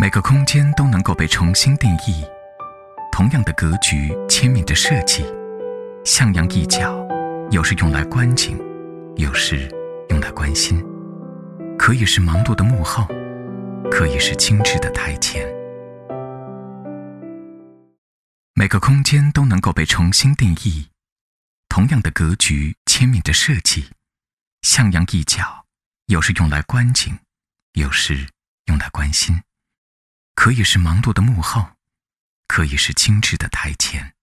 每个空间都能够被重新定义，同样的格局，千面的设计，像样一角，有时用来观景，有时用来关心，可以是忙碌的幕后，可以是精致的台前。每个空间都能够被重新定义，同样的格局，千面的设计，像样一角，有时用来观景，有时用来关心，可以是忙碌的幕后，可以是精致的台前。